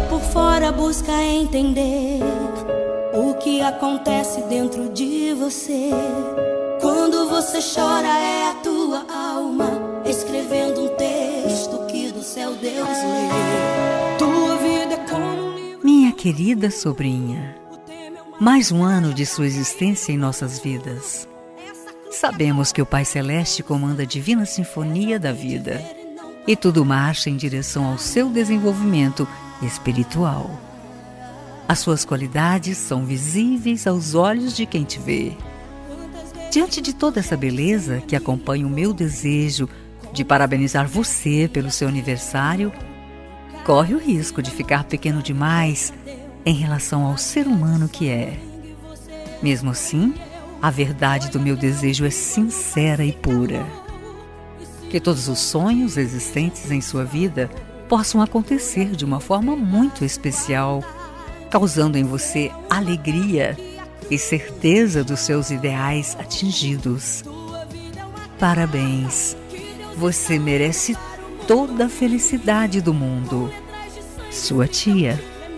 por fora busca entender o que acontece dentro de você. Quando você chora é a tua alma escrevendo um texto que do céu Deus lê. Tua vida é como um livro. Minha querida sobrinha, mais um ano de sua existência em nossas vidas. Sabemos que o Pai Celeste comanda a divina sinfonia da vida e tudo marcha em direção ao seu desenvolvimento espiritual. As suas qualidades são visíveis aos olhos de quem te vê. Diante de toda essa beleza que acompanha o meu desejo de parabenizar você pelo seu aniversário, corre o risco de ficar pequeno demais em relação ao ser humano que é. Mesmo assim, a verdade do meu desejo é sincera e pura. Que todos os sonhos existentes em sua vida possam acontecer de uma forma muito especial, causando em você alegria e certeza dos seus ideais atingidos. Parabéns! Você merece toda a felicidade do mundo. Sua tia.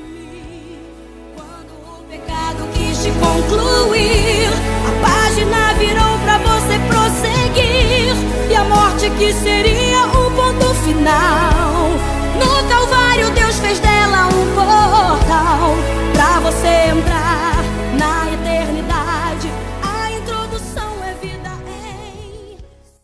Quando o pecado quis te concluir, a página virou pra você prosseguir, e a morte quis ser